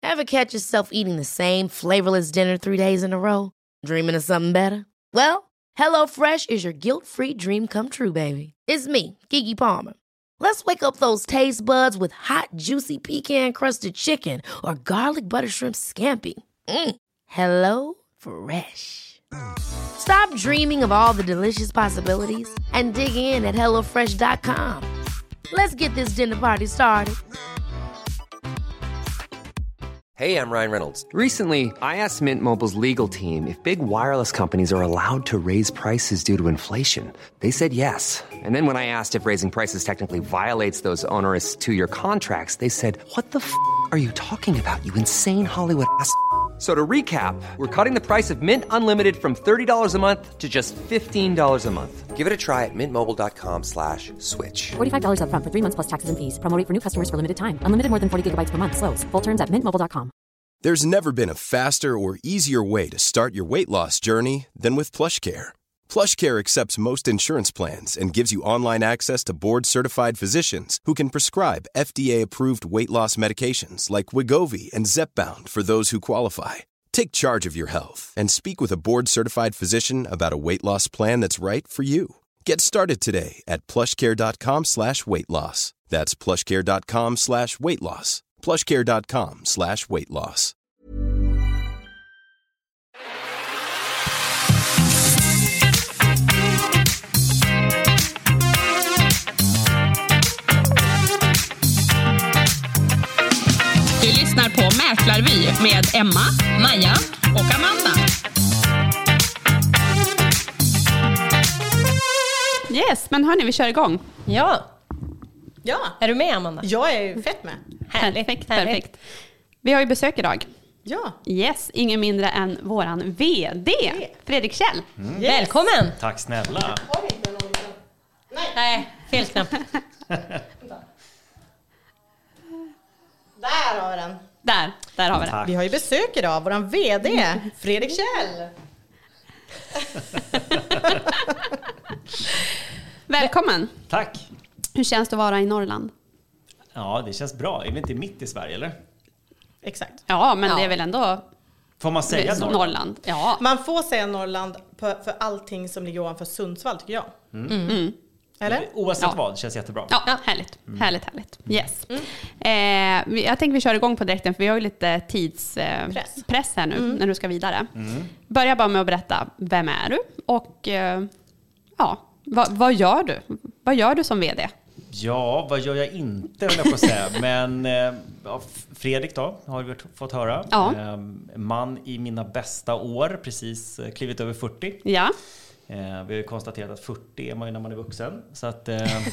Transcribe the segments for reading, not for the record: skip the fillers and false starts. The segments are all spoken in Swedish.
Ever catch yourself eating the same flavorless dinner 3 days in a row? Dreaming of something better? Well, HelloFresh is your guilt-free dream come true, baby. It's me, Keke Palmer. Let's wake up those taste buds with hot, juicy pecan-crusted chicken or garlic butter shrimp scampi. Hello Fresh. Stop dreaming of all the delicious possibilities and dig in at HelloFresh.com. Let's get this dinner party started. Hey, I'm Ryan Reynolds. Recently, I asked Mint Mobile's legal team if big wireless companies are allowed to raise prices due to inflation. They said yes. And then when I asked if raising prices technically violates those onerous 2-year contracts, they said, "What the f*** are you talking about, you insane Hollywood ass?" So to recap, we're cutting the price of Mint Unlimited from $30 a month to just $15 a month. Give it a try at mintmobile.com/switch. $45 up front for 3 months plus taxes and fees. Promo rate for new customers for limited time. Unlimited more than 40 gigabytes per month. Slows full terms at mintmobile.com. There's never been a faster or easier way to start your weight loss journey than with PlushCare. PlushCare accepts most insurance plans and gives you online access to board-certified physicians who can prescribe FDA-approved weight loss medications like Wegovy and Zepbound for those who qualify. Take charge of your health and speak with a board-certified physician about a weight loss plan that's right for you. Get started today at plushcare.com/weightloss. That's plushcare.com/weightloss. plushcare.com/weightloss. Du lyssnar på Mäklarvy med Emma, Maja och Amanda. Yes, men hörni, vi kör igång. Ja. Ja. Är du med, Amanda? Jag är fett med. Perfekt. Vi har ju besök idag. Ja. Yes, ingen mindre än våran VD, Fredrik Kjell. Yes. Välkommen. Tack snälla. Nej, fel knapp. Där har vi den. Där har vi den. Vi har ju besök idag, våran VD, Fredrik Kjell. Välkommen. Tack. Hur känns det att vara i Norrland? Ja, det känns bra. Är vi inte mitt i Sverige, eller? Exakt. Ja, men det är väl ändå... Får man säga Norrland? Ja. Man får säga Norrland för allting som ligger ovanför Sundsvall, tycker jag. Eller? Oavsett vad, det känns jättebra. Ja, härligt. Härligt. Yes. Jag tänker vi kör igång på direkten, för vi har ju lite tidspress här nu när du ska vidare. Börja bara med att berätta, vem är du? Och vad gör du? Vad gör du som VD? Ja, vad gör jag inte, vill jag få säga. Men Fredrik då, har vi fått höra. Ja. Man i mina bästa år, precis klivit över 40. Ja. Vi har ju konstaterat att 40 är man ju när man är vuxen. Så att,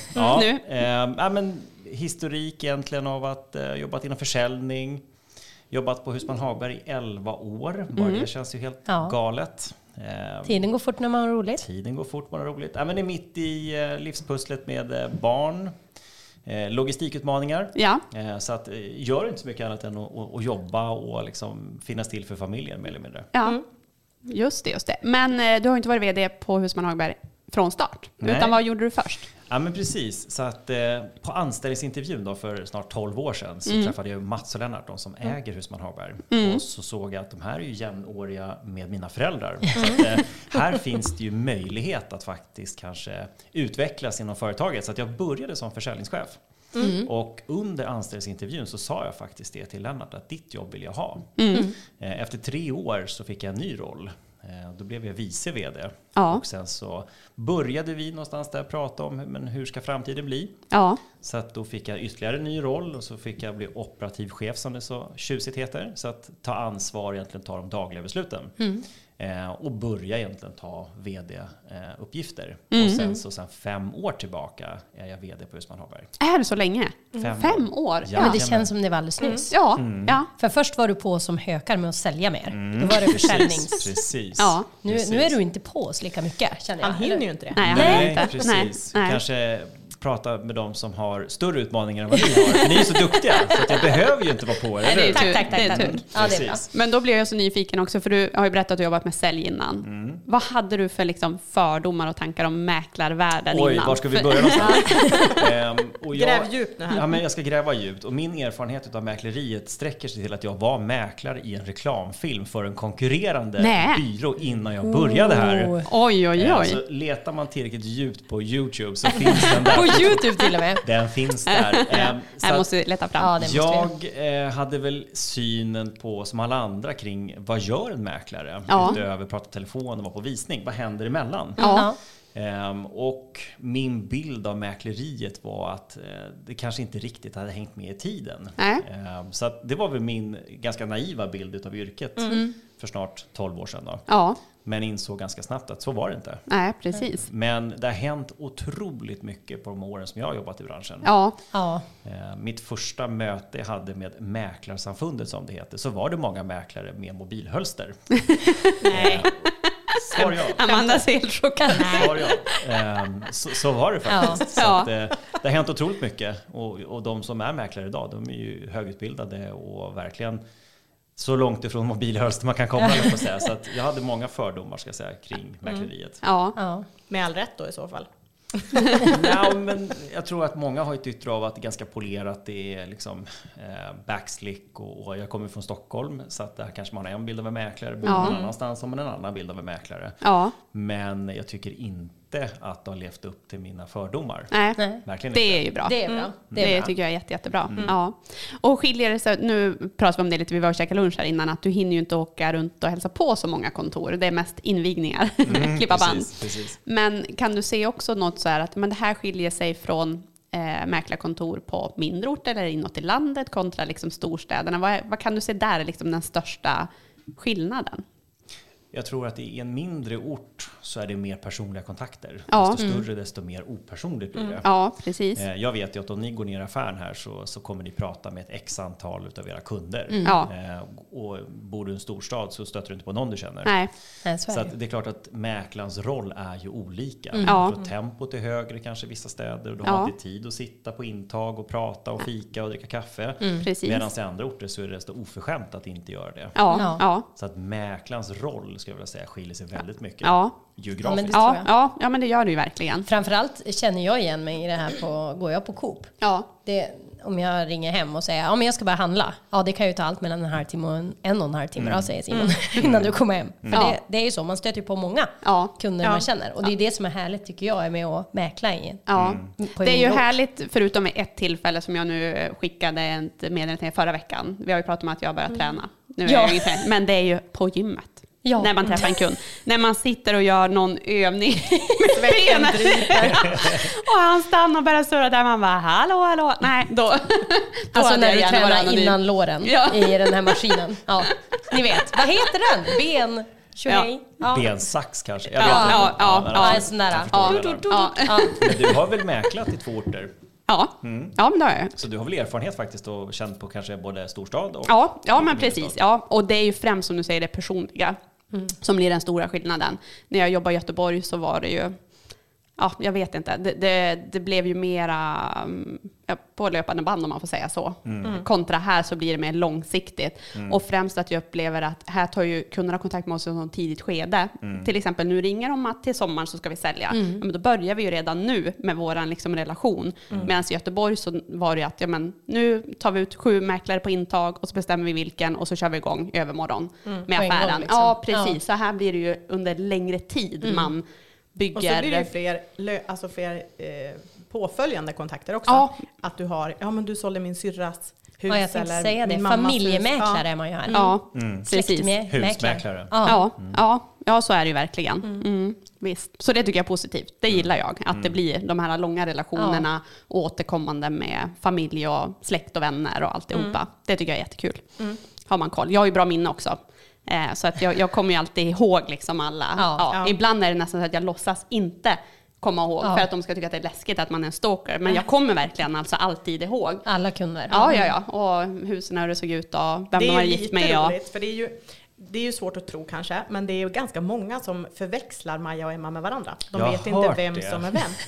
men historik egentligen av att jobbat inom försäljning. Jobbat på Husman Hagberg i 11 år. Bara det känns ju helt galet. Tiden går fort när man har roligt. Tiden går fort när man har roligt. Men är mitt i livspusslet med barn. Logistikutmaningar. Ja. Så att gör inte så mycket annat än att jobba och liksom finnas till för familjen mer eller mindre. Ja. Just det. Men du har inte varit VD på Husman Hagberg från start. Nej. Utan vad gjorde du först? Ja, men precis. Så att på anställningsintervjun då för snart 12 år sedan så träffade jag Mats och Lennart, de som äger Husman Hagberg. Och så såg jag att de här är ju jämnåriga med mina föräldrar. Så att, här finns det ju möjlighet att faktiskt kanske utvecklas inom företaget. Så att jag började som försäljningschef. Och under anställningsintervjun så sa jag faktiskt det till Lennart, att ditt jobb vill jag ha. Efter 3 år så fick jag en ny roll. Då blev jag vice vd. Ja. Och sen så började vi någonstans där prata om hur ska framtiden bli. Ja. Så att då fick jag ytterligare en ny roll och så fick jag bli operativ chef, som det så tjusigt heter. Så att ta ansvar, egentligen ta de dagliga besluten. Och börja egentligen ta vd-uppgifter. Och sen 5 år tillbaka är jag vd på Husman Hagberg. Är det så länge? 5 år? Ja, men det känns som det var alldeles nyss. Ja. För först var du på som hökar med att sälja mer. Då var det försäljnings... Precis. Ja. Nu är du inte på oss lika mycket, känner jag. Han hinner ju inte det. Nej, precis. Nej. Kanske prata med dem som har större utmaningar än vad ni har. För ni är så duktiga, så att jag behöver ju inte vara på er. Nej, det är Tack. tur. Ja, det är bra. Men då blir jag så nyfiken också, för du har ju berättat att du jobbat med sälj innan. Vad hade du för liksom fördomar och tankar om mäklarvärlden innan? Oj, var ska vi börja någonstans? Gräv djupt nu här. Ja, men jag ska gräva djupt. Och min erfarenhet av mäkleriet sträcker sig till att jag var mäklare i en reklamfilm för en konkurrerande byrå innan jag började här. Oj. Så letar man tillräckligt djupt på YouTube så finns den där. På YouTube till och med. Den finns där. Jag måste leta fram. Ja, jag hade väl synen på, som alla andra, kring vad gör en mäklare? Utöver prata telefon och vara på visning. Vad händer emellan? Och min bild av mäkleriet var att det kanske inte riktigt hade hängt med i tiden. Så att det var väl min ganska naiva bild av yrket för snart 12 år sedan. Då. Men insåg ganska snabbt att så var det inte. Nej, precis. Men det har hänt otroligt mycket på de åren som jag har jobbat i branschen. Mitt första möte jag hade med Mäklarsamfundet, som det heter, så var det många mäklare med mobilhölster. Nej. Svar ja. Amanda ser helt chockad. Svar ja. Så var det faktiskt. Så att, det har hänt otroligt mycket. Och de som är mäklare idag, de är ju högutbildade och verkligen så långt ifrån mobilhölster man kan komma. På säga. Så att jag hade många fördomar, ska jag säga, kring mäkleriet. Med all rätt då i så fall. Men jag tror att många har ett yttre av att det är ganska polerat. Det är liksom backslick och jag kommer från Stockholm, så att där kanske man har en bild av en mäklare, bor någon annanstans som en annan bild av en mäklare. Men jag tycker inte att de har levt upp till mina fördomar. Nej. Verkligen det inte. är ju bra. Det är bra. Det tycker jag är jättebra. Och skiljer det sig, nu pratar vi om det lite, vi var och käkade lunch här innan, att du hinner ju inte åka runt och hälsa på så många kontor. Det är mest invigningar, klippa band. Precis. Men kan du se också något så här att men det här skiljer sig från mäklarkontor på mindre orter eller inåt i landet kontra liksom storstäderna? Vad kan du se där är liksom den största skillnaden? Jag tror att i en mindre ort så är det mer personliga kontakter. Ja. Desto större, desto mer opersonligt blir det. Ja, precis. Jag vet ju att om ni går ner i affären här så kommer ni prata med ett x-antal av era kunder. Ja. Och bor du i en storstad så stöter du inte på någon du känner. Nej. Så att det är klart att mäklarens roll är ju olika. För tempot är högre kanske i vissa städer. Och du har inte tid att sitta på intag och prata och fika och dricka kaffe. Medan i andra orter så är det så oförskämt att inte göra det. Så att mäklarens roll, ska jag vilja säga, skiljer sig väldigt mycket geografiskt. Ja, men det gör det ju verkligen. Framförallt känner jag igen mig i det här går jag på Coop. Om jag ringer hem och säger men jag ska bara handla. Det kan ju ta allt mellan en halvtimme och en och en halv timme, säger Simon, innan du kommer hem. För det är ju så, man stöter ju på många kunder man känner. Och det är det som är härligt, tycker jag, är med att mäkla i. Det är ju härligt, förutom med ett tillfälle som jag nu skickade ett meddelande till förra veckan. Vi har ju pratat om att jag börjar träna. Nu är jag inte, men det är ju på gymmet. När man träffar en kund. När man sitter och gör någon övning med benen. Och han stannar och börjar surra där. Man bara, hallå. Nej, då alltså när du tränar innan låren i den här maskinen. Ni vet, vad heter den? Bensax kanske. En sån där. Men du har väl mäklat i 2 orter? Ja, men det har jag. Så du har väl erfarenhet faktiskt och känt på kanske både storstad och... Ja, men precis. Ja. Och det är ju främst, som du säger, det personliga som blir den stora skillnaden. När jag jobbade i Göteborg så var det ju... jag vet inte. Det blev ju mera på löpande band, om man får säga så. Kontra här så blir det mer långsiktigt. Och främst att jag upplever att här tar ju kunderna kontakt med oss i ett tidigt skede. Till exempel nu ringer de att till sommaren så ska vi sälja. Men då börjar vi ju redan nu med våran liksom relation. Medan i Göteborg så var det att nu tar vi ut 7 mäklare på intag och så bestämmer vi vilken och så kör vi igång övermorgon med affären. Liksom. Ja, precis. Så här blir det ju under längre tid man bygger. Och så blir det ju fler påföljande kontakter också. Att du har, men du sålde min syrras hus, jag tänkte eller säga det. Familjemäklare är man ju här. Precis. Husmäklare. Ja, så är det ju verkligen. Visst. Så det tycker jag är positivt. Det gillar jag. Att det blir de här långa relationerna återkommande med familj och släkt och vänner och alltihopa. Det tycker jag är jättekul. Har man koll. Jag har ju bra minne också. Så att jag kommer ju alltid ihåg liksom alla. Ibland är det nästan så att jag låtsas inte komma ihåg för att de ska tycka att det är läskigt att man är en stalker. Men jag kommer verkligen alltså alltid ihåg. Alla kunder. Ja. Och husen, hur det såg ut och vem de har gift med. Det är roligt, för det är ju svårt att tro kanske, men det är ju ganska många som förväxlar Maja och Emma med varandra. De vet inte vem som är vem.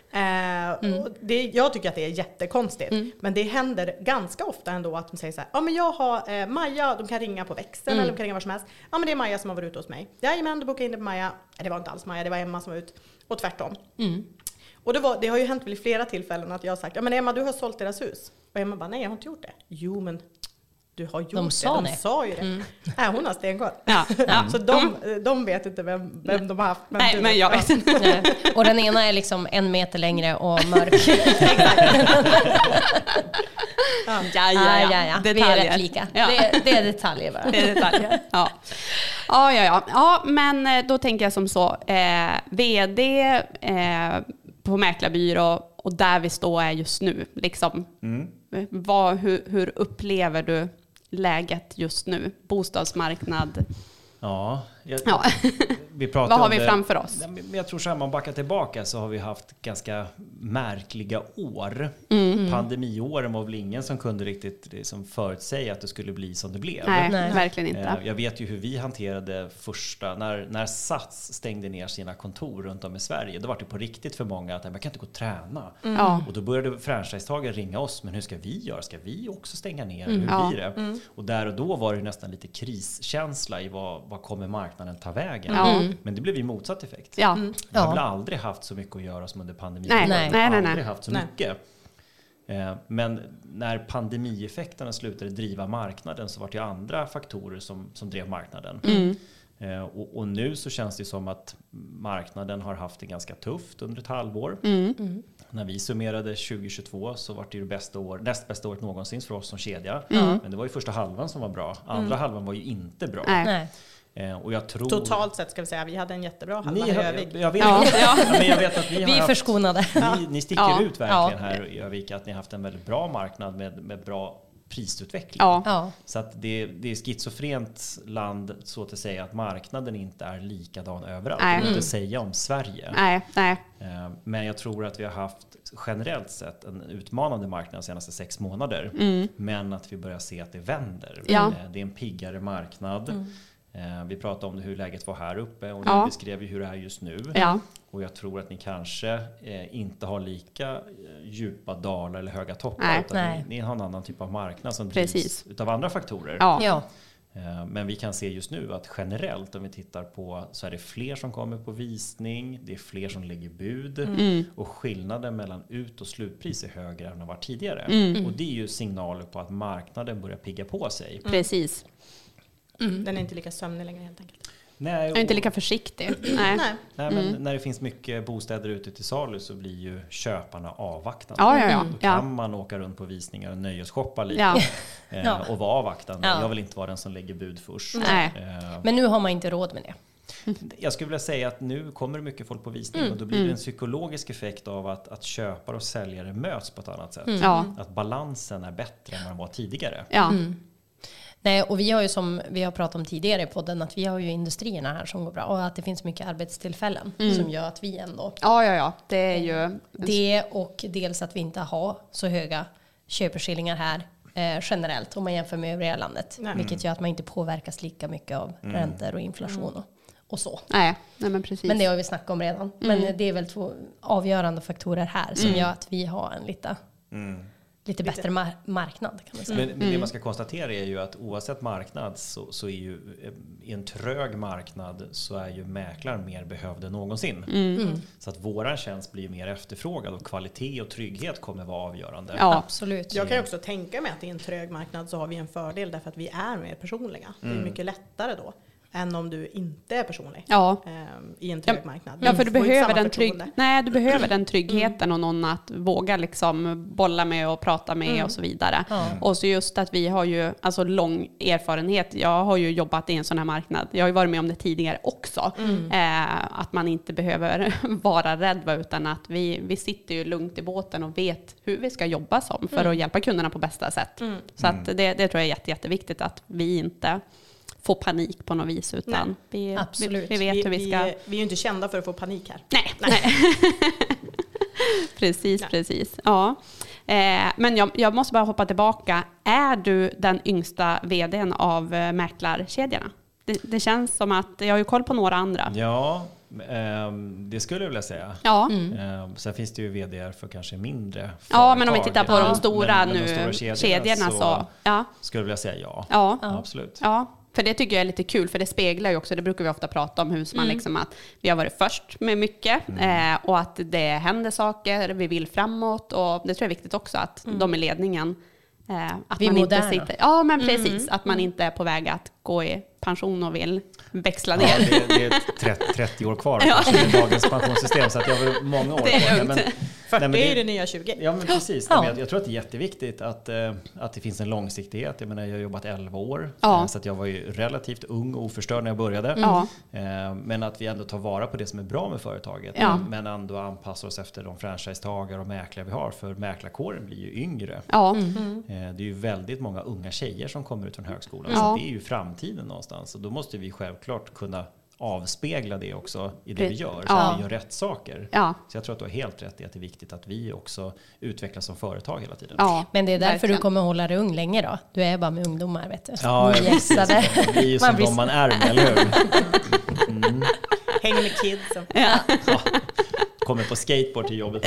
Och jag tycker att det är jättekonstigt. Men det händer ganska ofta ändå att de säger så här, ja men jag har Maja, de kan ringa på växeln eller de kan ringa var som helst. Ja men det är Maja som har varit ute hos mig. Jajamän, du bokade in det på Maja. Det var inte alls Maja, det var Emma som var ut. Och tvärtom. Och det har ju hänt vid flera tillfällen att jag har sagt, ja men Emma, du har sålt deras hus. Och Emma bara, nej jag har inte gjort det. Jo men du har gjort de sa ju det. Nej, hon har stenkoll. Ja. Så de vet inte vem de har haft. Men jag vet inte. Och den ena är liksom 1 meter längre och mörk. Ja. Vi är rätt lika. Ja. Det är detaljer bara. Det är detaljer. Ja, men då tänker jag som så. VD på mäklarbyrå och där vi står är just nu. Liksom. Hur upplever du läget just nu? Bostadsmarknad. Vi pratar vad har vi framför oss? Jag tror så här, om man backar tillbaka så har vi haft ganska märkliga år. Pandemiåren var väl ingen som kunde riktigt liksom förutsäga att det skulle bli som det blev. Nej, verkligen inte. Jag vet ju hur vi hanterade första, när Sats stängde ner sina kontor runt om i Sverige. Då var det på riktigt för många att man kan inte gå och träna. Och då började franchisetagare ringa oss, men hur ska vi göra? Ska vi också stänga ner? Hur blir det? Och där och då var det nästan lite kriskänsla i vad kommer marknaden ta vägen? Men det blev ju motsatt effekt. Vi har väl aldrig haft så mycket att göra som under pandemin. Aldrig haft så mycket. Men när pandemieffekterna slutade driva marknaden så var det andra faktorer som drev marknaden. Och nu så känns det som att marknaden har haft det ganska tufft under ett halvår. När vi summerade 2022 så var det ju näst bästa året någonsin för oss som kedja. Men det var ju första halvan som var bra. Andra halvan var ju inte bra. Och jag tror... Totalt sett ska vi säga, vi hade en jättebra halva i Övik. Jag vet att ni vi är förskonade. Ni sticker ut verkligen här i Övik, att ni har haft en väldigt bra marknad med bra prisutveckling. Så att det är schizofrent land så att säga att marknaden inte är likadan överallt. Det vill inte säga om Sverige. Men jag tror att vi har haft generellt sett en utmanande marknad de senaste 6 månader. Men att vi börjar se att det vänder. Det är en piggare marknad. Vi pratade om hur läget var här uppe och ni beskrev ju hur det är just nu. Och jag tror att ni kanske inte har lika djupa dalar eller höga toppar. Utan ni har en annan typ av marknad som drivs utav andra faktorer. Men vi kan se just nu att generellt om vi tittar på så är det fler som kommer på visning. Det är fler som lägger bud. Och skillnaden mellan ut- och slutpris är högre än vad var tidigare. Och det är ju signaler på att marknaden börjar pigga på sig. Precis. Den är inte lika sömnig längre helt enkelt. Nej, och inte lika försiktig. Nej, men när det finns mycket bostäder ute till salu så blir ju köparna avvaktande. Då kan man åka runt på visningar och nöjesshoppa lite och vara avvaktande. Jag vill inte vara den som lägger bud först. Men nu har man inte råd med det. Jag skulle vilja säga att nu kommer det mycket folk på visning och då blir det en psykologisk effekt av att köpare och säljare möts på ett annat sätt. Att balansen är bättre än vad den var tidigare. Nej, och vi har ju som vi har pratat om tidigare i podden att vi har ju industrierna här som går bra och att det finns mycket arbetstillfällen som gör att vi ändå... Det är ju... Det och dels att vi inte har så höga köpeskillingar här generellt om man jämför med övriga landet. Vilket gör att man inte påverkas lika mycket av räntor och inflation och så. Nej, men precis. Men det har vi snackat om redan. Men det är väl 2 avgörande faktorer här som gör att vi har en lite bättre marknad kan man säga. Men det man ska konstatera är ju att oavsett marknad så är ju i en trög marknad så är ju mäklaren mer behövd än någonsin. Så att våran tjänst blir mer efterfrågad och kvalitet och trygghet kommer vara avgörande. Absolut. Jag kan ju också tänka mig att i en trög marknad så har vi en fördel därför att vi är mer personliga. Det är mycket lättare då än om du inte är personlig i en trygg marknad. För du behöver den tryggheten och någon att våga liksom bolla med och prata med och så vidare. Och så just att vi har ju alltså lång erfarenhet. Jag har ju jobbat i en sån här marknad. Jag har ju varit med om det tidigare också. Att man inte behöver vara rädd utan att vi sitter ju lugnt i båten och vet hur vi ska jobba som för att hjälpa kunderna på bästa sätt. Så att det tror jag är jätteviktigt att vi inte få panik på något vis utan vi vet hur vi ska... Vi är ju inte kända för att få panik här. Nej. Precis. Ja. Men jag måste bara hoppa tillbaka. Är du den yngsta vdn av mäklarkedjorna? Det känns som att jag har ju koll på några andra. Ja, Det skulle jag vilja säga. Ja. Sen finns det ju vd:ar för kanske mindre företag. Ja, men om vi tittar på de stora men nu, de stora kedjorna så ja. Skulle jag vilja säga ja. Absolut. Ja. För det tycker jag är lite kul, för det speglar ju också, det brukar vi ofta prata om, hur man liksom att vi har varit först med mycket och att det händer saker, vi vill framåt, och det tror jag är viktigt också att de i ledningen att vi man moderna. inte sitter, ja men precis, att man inte är på väg att gå i pension och vill växla ner. Ja, det är 30 år kvar i dagens pensionssystem, så att jag har många år kvar. Men 40 är det nya 20. Ja, men precis. Ja. Jag tror att det är jätteviktigt att det finns en långsiktighet. Jag menar, jag har jobbat 11 år, så att jag var ju relativt ung och oförstörd när jag började. Men att vi ändå tar vara på det som är bra med företaget, men ändå anpassar oss efter de franchisetagare och mäklare vi har, för mäklarkåren blir ju yngre. Det är ju väldigt många unga tjejer som kommer ut från högskolan, så det är ju framtiden någonstans, och då måste vi självklart kunna avspegla det också i det vi gör, så att vi gör rätt saker. Så jag tror att du har helt rätt i att det är viktigt att vi också utvecklas som företag hela tiden. Men det är därför du kommer hålla dig ung länge då. Du är bara med ungdomar, vet du. Ja, precis. Det är ju som de man är med, eller hur? Hänger med kidsen. Kommer på skateboard till jobbet.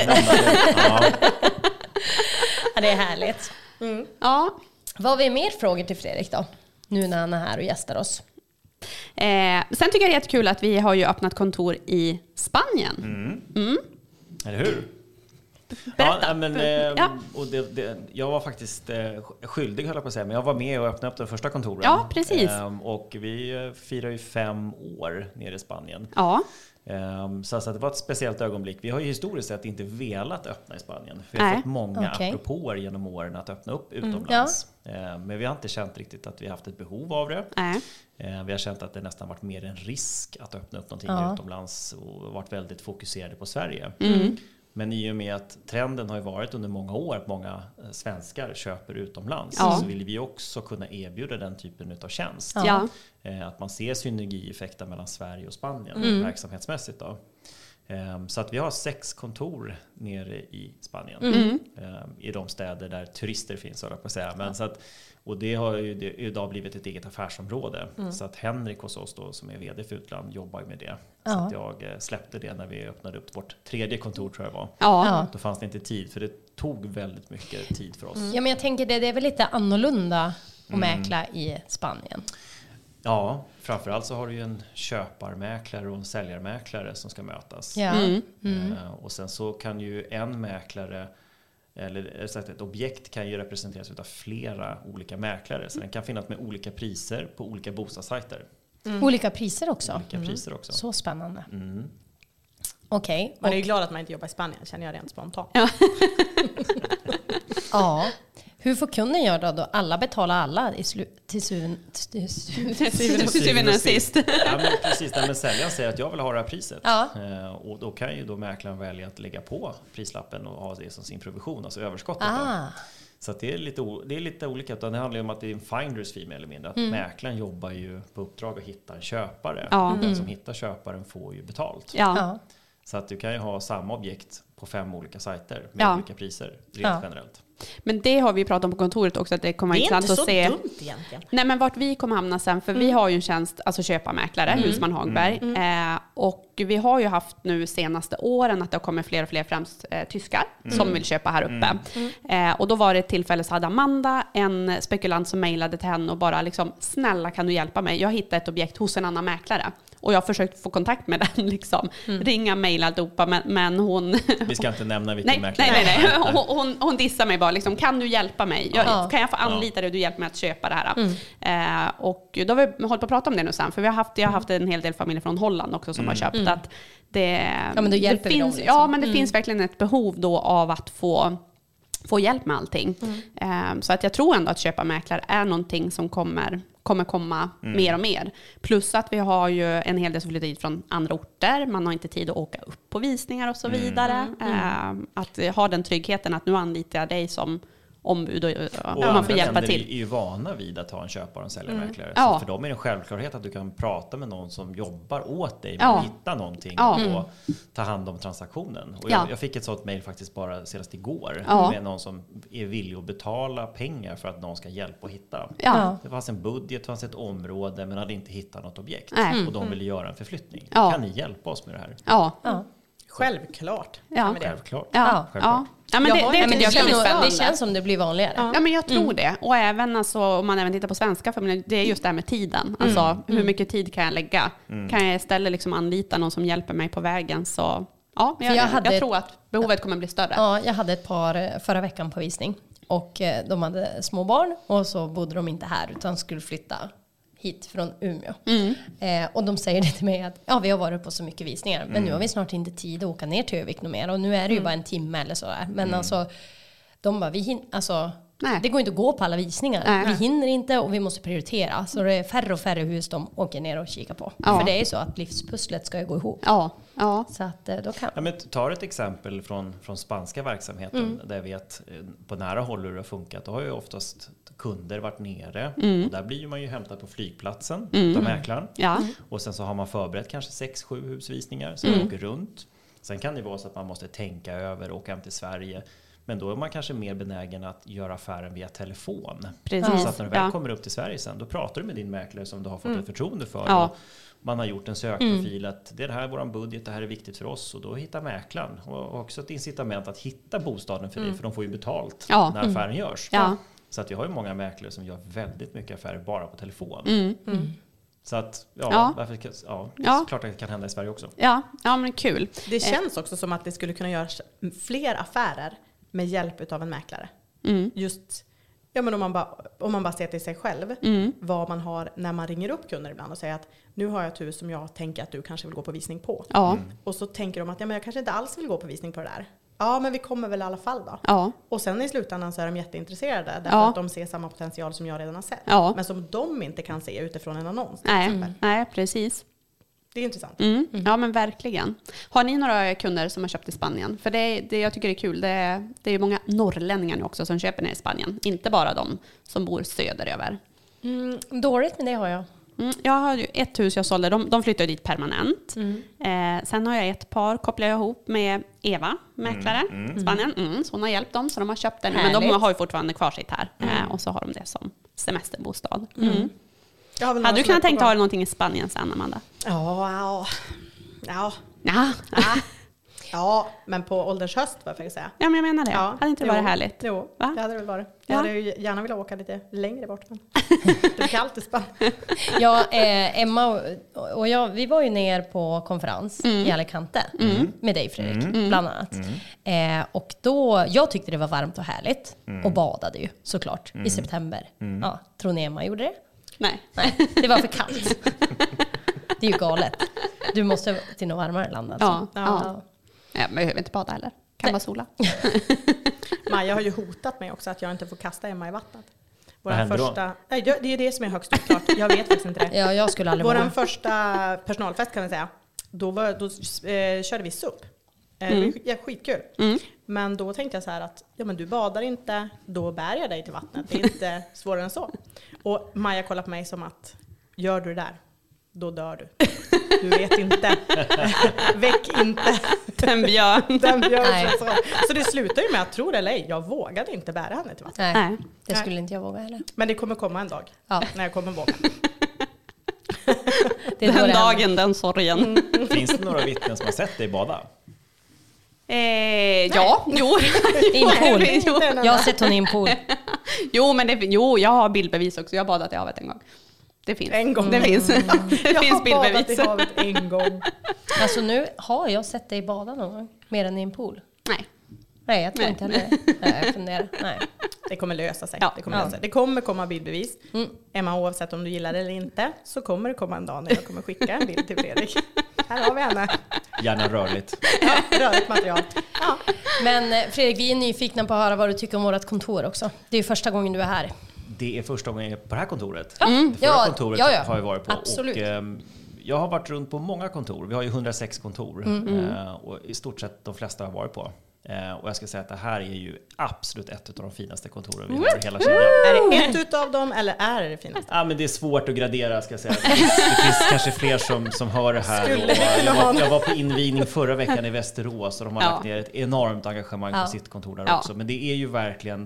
Det är härligt. Vad har vi mer frågor till Fredrik då? Nu när han är här och gästar oss. Sen tycker jag det är jättekul att vi har ju öppnat kontor i Spanien. Eller hur? Berätta. Och jag var faktiskt skyldig, höll jag på att säga, men jag var med och öppnade upp den första kontoren. Ja, precis. Och vi firar ju 5 år nere i Spanien. Ja. Så det var ett speciellt ögonblick. Vi har ju historiskt sett inte velat öppna i Spanien. Vi har fått många apropåer genom åren att öppna upp utomlands. Men vi har inte känt riktigt att vi har haft ett behov av det. Vi har känt att det nästan varit mer en risk att öppna upp någonting utomlands, och varit väldigt fokuserade på Sverige. Men i och med att trenden har ju varit under många år att många svenskar köper utomlands, så vill vi också kunna erbjuda den typen av tjänst. Att man ser synergieffekter mellan Sverige och Spanien verksamhetsmässigt då. Så att vi har 6 kontor nere i Spanien. I de städer där turister finns, höll jag på att säga. Men så att, och det har ju idag blivit ett eget affärsområde. Så att Henrik hos oss då, som är vd för Utland, jobbar med det. Så att jag släppte det när vi öppnade upp vårt 3:e kontor, tror jag var. Då fanns det inte tid, för det tog väldigt mycket tid för oss. Ja, men jag tänker det är väl lite annorlunda att mäkla i Spanien. Ja, framförallt så har du ju en köparmäklare och en säljarmäklare som ska mötas. Och sen så kan ju en mäklare, eller ett objekt kan ju representeras av flera olika mäklare. Så den kan finnas med olika priser på olika bostadssajter. Olika priser också? Olika priser också. Så spännande. Okej. Man är ju glad att man inte jobbar i Spanien, känner jag rent spontant. Ja. Hur får kunden göra då? Alla betalar alla till syvende och sist. Ja, men precis. Men säljaren säger att jag vill ha det här priset. Och då kan ju då mäklaren välja att lägga på prislappen och ha det som sin provision, alltså överskottet. Så att det är lite olika. Det handlar ju om att det är en finders fee, mer eller mindre. Att mäklaren jobbar ju på uppdrag att hitta en köpare. Den som hittar köparen får ju betalt. Så att du kan ju ha samma objekt på 5 olika sajter med olika priser, rent generellt. Men det har vi pratat om på kontoret också, att det kommer vara intressant att se. Det är inte så dumt egentligen. Nej, men vart vi kommer hamna sen, för vi har ju en tjänst, alltså köparmäklare, Husman Hagberg. Och vi har ju haft nu senaste åren att det har kommit fler och fler, främst tyskar, som vill köpa här uppe. Och då var det ett tillfälle så hade Amanda en spekulant som mejlade till henne och bara liksom, snälla kan du hjälpa mig? Jag hittade ett objekt hos en annan mäklare. Och jag har försökt få kontakt med den, liksom. Ringa, mejla, dopa, men hon... Vi ska inte nämna vilken mäklare. Nej. Hon dissar mig bara, liksom, kan du hjälpa mig? Kan jag få anlita dig och du hjälper mig att köpa det här? Och då har vi hållit på att prata om det nu sen, för jag har haft en hel del familjer från Holland också som har köpt att men då hjälper vi dem, liksom. Ja, men det finns verkligen ett behov då av att få hjälp med allting. Så att jag tror ändå att köparmäklare är någonting som kommer komma mer och mer. Plus att vi har ju en hel del som flyttar hit från andra orter. Man har inte tid att åka upp på visningar och så vidare. Att ha den tryggheten att nu anlitar jag dig som ombud och man får hjälpa till. är ju vana vid att ha en köpare och en säljare-mäklare. Ja. Så för dem är det en självklarhet att du kan prata med någon som jobbar åt dig med att hitta någonting och ta hand om transaktionen. Och jag fick ett sånt mejl faktiskt bara senast igår med någon som är villig att betala pengar för att någon ska hjälpa att hitta. Ja. Det fanns en budget, det fanns ett område men hade inte hittat något objekt. Och de ville göra en förflyttning. Kan ni hjälpa oss med det här? Ja. Självklart. Självklart. Ja, men det känns som det blir vanligare. Ja, men jag tror det. Och även alltså, om man även tittar på svenska familjer, det är just det här med tiden. Alltså, hur mycket tid kan jag lägga? Kan jag istället liksom anlita någon som hjälper mig på vägen? Så ja, jag tror att behovet kommer bli större. Ja, jag hade ett par förra veckan på visning. Och de hade små barn. Och så bodde de inte här utan skulle flytta hit från Umeå. Och de säger det till mig att vi har varit på så mycket visningar. Men nu har vi snart inte tid att åka ner till Övik mer. Och nu är det ju bara en timme eller så där. Men alltså, de bara, det går inte att gå på alla visningar. Nej. Vi hinner inte och vi måste prioritera. Så det är färre och färre hus de åker ner och kikar på. För det är ju så att livspusslet ska gå ihop. Så att då kan... men ta ett exempel från spanska verksamheten. Där jag vet på nära håll hur det har funkat. Då har ju oftast kunder varit nere. Och där blir man ju hämtad på flygplatsen av mäklaren. Och sen så har man förberett kanske 6-7 husvisningar. Så man åker runt. Sen kan det vara så att man måste tänka över och åka hem till Sverige. Men då är man kanske mer benägen att göra affären via telefon. Precis. Så att när du väl kommer upp till Sverige sen, då pratar du med din mäklare som du har fått ett förtroende för. Och man har gjort en sökprofil att det här är vår budget, det här är viktigt för oss. Och då hittar mäklaren. Och också ett incitament att hitta bostaden för dig, för de får ju betalt när affären görs. Så att jag har ju många mäklare som gör väldigt mycket affärer bara på telefon. Så att, det är klart att det kan hända i Sverige också. Ja, men kul. Det känns också som att det skulle kunna göras fler affärer med hjälp av en mäklare. Just, men om man bara ser till sig själv, vad man har när man ringer upp kunder ibland och säger att nu har jag ett hus som jag tänker att du kanske vill gå på visning på. Och så tänker de att men jag kanske inte alls vill gå på visning på det där. Ja, men vi kommer väl i alla fall då. Och sen i slutändan så är de jätteintresserade därför att de ser samma potential som jag redan har sett. Men som de inte kan se utifrån en annons. Nej, precis. Det är intressant. Ja, men verkligen. Har ni några kunder som har köpt i Spanien? För det jag tycker det är kul. Det är ju många norrlänningar nu också som köper ner i Spanien. Inte bara de som bor söderöver. Dåligt, men det har jag. Jag har ju ett hus jag sålde. De flyttade dit permanent. Sen har jag ett par kopplar jag ihop med Eva, mäklare i Spanien. Så hon har hjälpt dem, så de har köpt den. Men de har ju fortfarande kvar sitt här. Och så har de det som semesterbostad. Hade du kunnat tänka ha någonting i Spanien sen, Amanda? Ja, men på ålderns höst, vad jag säga. Ja, men jag menar det. Hade inte det varit härligt? Jo, det hade det väl varit. Jag hade ju gärna velat åka lite längre bort. Men det är kallt i Spanien. Emma och jag, vi var ju ner på konferens i Alicante med dig, Fredrik, bland annat. Och då, jag tyckte det var varmt och härligt och badade ju såklart i september. Tror ni Emma gjorde det? Nej, det var för kallt. Det är ju galet. Du måste till något varmare land alltså. Ja, men jag behöver inte bada heller. Kan bara sola. Maja har ju hotat mig också att jag inte får kasta Emma i vattnet. Vad händer då? Nej, det är det som är högst oklart. Jag vet faktiskt inte det. Jag skulle aldrig våran första personalfest kan vi säga. Då körde vi SUP. Det var skitkul. Men då tänkte jag så här att men du badar inte, då bär jag dig till vattnet. Det är inte svårare än så. Och Maja kollar på mig som att gör du det där, då dör du. Du vet inte. Väck inte den björn. Så det slutar ju med att, tro det eller ej, jag vågade inte bära henne till vattnet. Nej, det skulle inte jag våga heller. Men det kommer komma en dag när jag kommer våga. Den dagen, den sorgen. Finns det några vittnen som har sett dig bada? Ja, jo. I en pool. Jag har sett hon i en pool. Jag har bildbevis också. Jag har badat i havet en gång. Det finns. En gång. Det finns. Det finns bildbevis. Jag har badat i havet en gång. Alltså nu har jag sett dig bada någon gång. Mer än i en pool. Nej, jag tror inte heller. Jag funderar. Nej. Det kommer lösa sig. Det kommer komma bildbevis. Emma, oavsett om du gillar det eller inte, så kommer det komma en dag när jag kommer skicka en bild till Fredrik. Här har vi henne. Gärna rörligt. Rörligt material. Men Fredrik, vi är nyfikna på att höra vad du tycker om vårt kontor också. Det är första gången du är här. Det är första gången jag är på det här kontoret. Det förra kontoret har jag varit på. Absolut. Och, jag har varit runt på många kontor. Vi har ju 106 kontor. Och i stort sett de flesta har varit på. Och jag ska säga att det här är ju absolut ett av de finaste kontoren vi har i hela kedjan. Är det ett utav dem eller är det finaste? Ja, men det är svårt att gradera, ska jag säga. Det finns kanske fler som hör det här. Jag var på invigning förra veckan i Västerås och de har lagt ner ett enormt engagemang på sitt kontor där också. Men det är ju verkligen...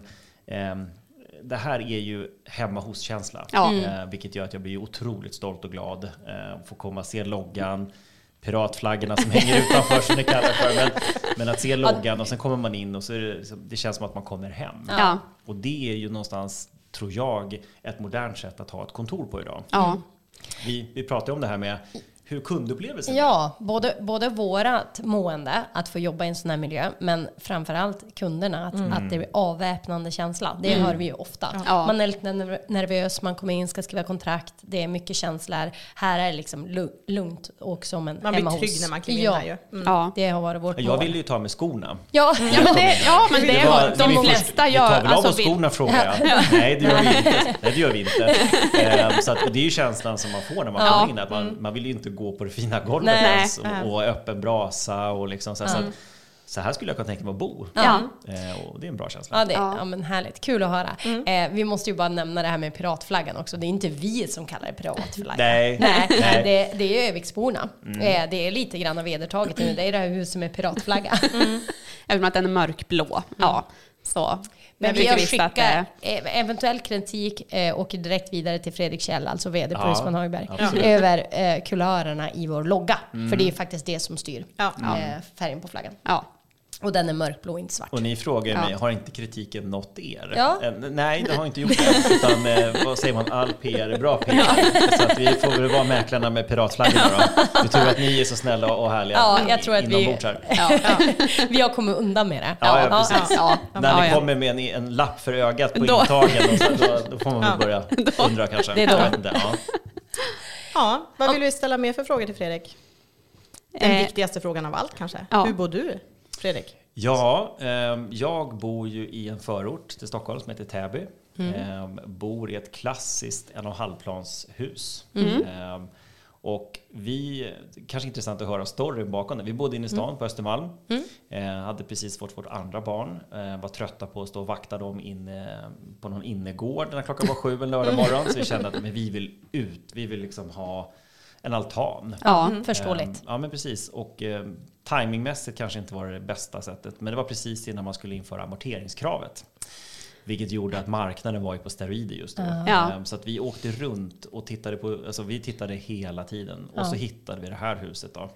det här är ju hemma hos-känsla. Vilket gör att jag blir otroligt stolt och glad. Får komma och se loggan. Piratflaggorna som hänger utanför som det kallar för. Men att se loggan och sen kommer man in och så är det känns som att man kommer hem. Och det är ju någonstans, tror jag, ett modernt sätt att ha ett kontor på idag. Vi pratar om det här med hur kundupplevelsen är. Både vårat mående att få jobba i en sån här miljö, men framförallt kunderna att det är avväpnande känsla. Det hör vi ju ofta. Man är lite nervös, man kommer in, ska skriva kontrakt, det är mycket känslor. Här är det liksom lugnt och som en man hemma blir trygg hos. när man kliver in här ju. Det har varit vårt mål. Jag vill ju ta med skorna. Men det har de flesta gör. Vi tar väl av oss skorna, frågar jag. Nej, det gör vi inte. Så att det är ju känslan som man får när man kommer in. Att man vill ju inte gå på det fina golvet och öppen brasa och liksom så här skulle jag kunna tänka mig att bo. Och det är en bra känsla. Men härligt. Kul att höra. Vi måste ju bara nämna det här med piratflaggan också. Det är inte vi som kallar det piratflagga. Nej. Det är Öviksborna. Det är lite grann av vedertaget. Det är det här huset med piratflagga. Även om att den är mörkblå. Så. Men vi har skickat eventuell kritik åker direkt vidare till Fredrik Kjell, alltså vd på Husman Högberg, över kulörerna i vår logga. För det är faktiskt det som styr färgen på flaggan. Och den är mörkblå, inte svart. Och ni frågar mig, har inte kritiken nått er? Nej, det har inte gjort det. Utan vad säger man, all PR är bra PR. Så att vi får väl vara mäklarna med piratflaggorna då. Du tror att ni är så snälla och härliga. Jag tror att vi har kommit undan med det. Precis. När ni kommer med en lapp för ögat på intagen, och så, då får man väl börja undra kanske. Det är då. Jag vet inte, vad vill du ställa mer för frågor till Fredrik? Den viktigaste frågan av allt kanske. Hur bor du, Fredrik? Ja, jag bor ju i en förort till Stockholm som heter Täby. Bor i ett klassiskt 1,5-planshus. Och vi, kanske intressant att höra storyn bakom det. Vi bodde inne i stan på Östermalm. Hade precis fått vårt andra barn. Var trötta på att stå och vakta dem inne på någon innergård när klockan var 7 en lördag morgon. Så vi kände att vi vill ut. Vi vill liksom ha en altan. Förståeligt. Ja, men precis. Och timingmässigt kanske inte var det bästa sättet. Men det var precis innan man skulle införa amorteringskravet. Vilket gjorde att marknaden var ju på steroider just då. Så att vi åkte runt och tittade på, alltså vi tittade hela tiden. Och så hittade vi det här huset då.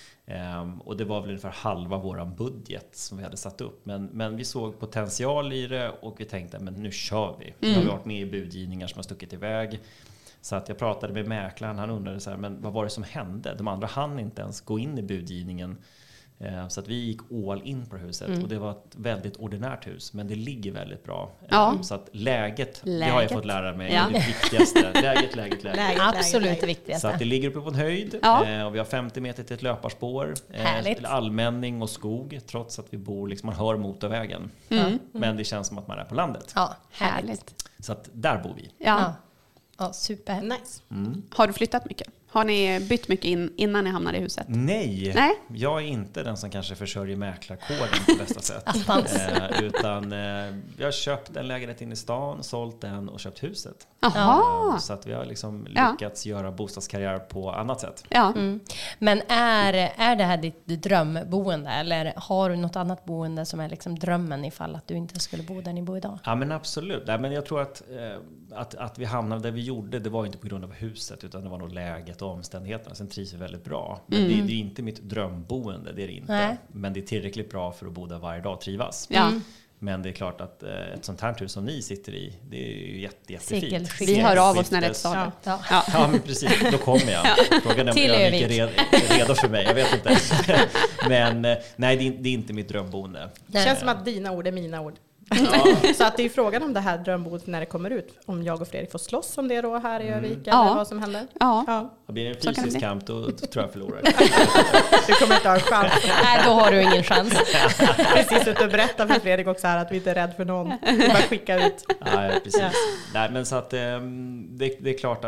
Och det var väl ungefär halva våran budget som vi hade satt upp. Men vi såg potential i det och vi tänkte, men nu kör vi. Nu har vi varit med i budgivningar som har stuckit iväg. Så att jag pratade med mäklaren, han undrade så här, men vad var det som hände? De andra hann inte ens gå in i budgivningen. Så att vi gick all in på huset och det var ett väldigt ordinärt hus, men det ligger väldigt bra. Så att läget, det har jag fått lära mig, är det viktigaste. Läget. Absolut det viktigaste. Så att det ligger uppe på en höjd och vi har 50 meter till ett löparspår. Allmänning och skog, trots att vi bor liksom, man hör motorvägen. Men det känns som att man är på landet. Härligt. Så att där bor vi. Ja, super. Nice. Har du flyttat mycket? Har ni bytt mycket innan ni hamnade i huset? Nej, jag är inte den som kanske försörjer mäklarkoden på bästa sätt. Utan jag har köpt en lägenhet in i stan, sålt den och köpt huset. Så att vi har liksom lyckats göra bostadskarriär på annat sätt. Men är det här ditt drömboende? Eller har du något annat boende som är liksom drömmen ifall att du inte skulle bo där ni bor idag? Ja, men absolut. Nej, men jag tror att vi hamnade där vi gjorde, det var inte på grund av huset, utan det var nog läget och omständigheterna. Sen trivs vi väldigt bra. Men det är inte mitt drömboende, det är det inte. Nej. Men det är tillräckligt bra för att bo där varje dag och trivas. Men det är klart att ett sånt här hus som ni sitter i, det är ju jättefint. Vi hör av oss när det är start. Ja, men precis. Då kommer jag. Frågan är om jag är redo för mig. Jag vet inte. Men nej, det är inte mitt drömboende. Det känns som att dina ord är mina ord. Så att det är frågan om det här drömboendet när det kommer ut. Om jag och Fredrik får slåss om det då här i Övik eller vad som händer. Det blir en fysisk kamp, då tror jag förlorar. Du kommer inte ha en chans. Nej, då har du ingen chans. Precis ut och berätta för Fredrik också här att vi inte är rädd för någon. Bara skicka ut. Ja, precis. Nej, men så att det är klart att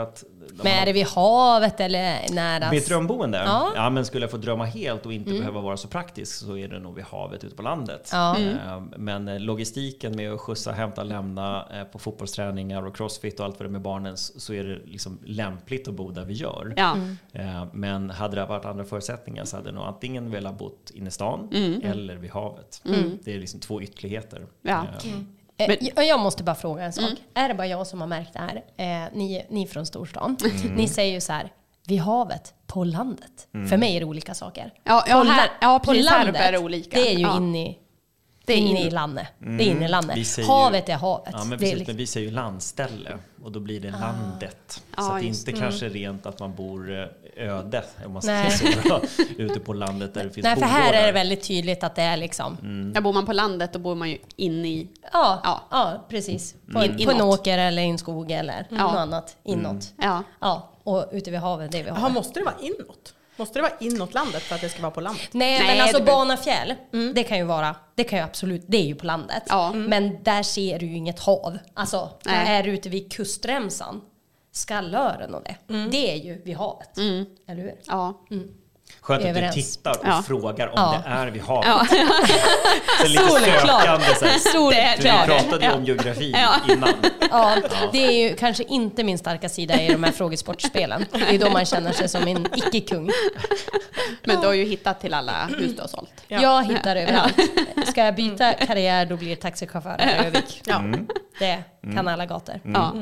Men är det vid havet eller nära? Mitt drömboende? Ja, men skulle jag få drömma helt och inte behöva vara så praktisk så är det nog vid havet ute på landet. Men logistiken med att skjutsa, hämta, lämna på fotbollsträningar och crossfit och allt vad det med barnen, så är det liksom lämpligt att bo där vi gör. Men hade det varit andra förutsättningar så hade jag nog antingen velat bo inne i stan eller vid havet. Det är liksom 2 ytterligheter. Jag måste bara fråga en sak. Är det bara jag som har märkt det här? Ni från storstan. Ni säger ju så här, vid havet, på landet. För mig är det olika saker. På landet är det olika. Det är ju inne i landet. Det är inne i landet. Havet är havet. Ja, men precis, men vi säger ju landställe och då blir det landet. Så att det inte kanske rent att man bor öde, om man säger så, ute på landet där det finns för här är det väldigt tydligt att det är liksom... Bor man på landet då bor man ju inne i... Ja, precis. På en åker eller i en skog eller något annat inåt. Och ute vid havet, det är vid havet. Måste det vara inåt? Måste det vara inåt landet för att det ska vara på landet? Nej, men alltså Banafjäll, det kan ju absolut, det är ju på landet. Men där ser du ju inget hav. Alltså, är du ute vid kustremsan, Skallören och det är ju vid havet. Eller hur? Skönt att du tittar och frågar om det är vid havet. Så lite sökande. Vi pratade ju om geografi innan. Det är ju kanske inte min starka sida i de här frågesportspelen. Det är då man känner sig som en icke-kung. Men du har ju hittat till alla hus du har sålt. Jag hittar överallt. Ska jag byta karriär då blir det taxichaufför i Övik. Det kan alla gator.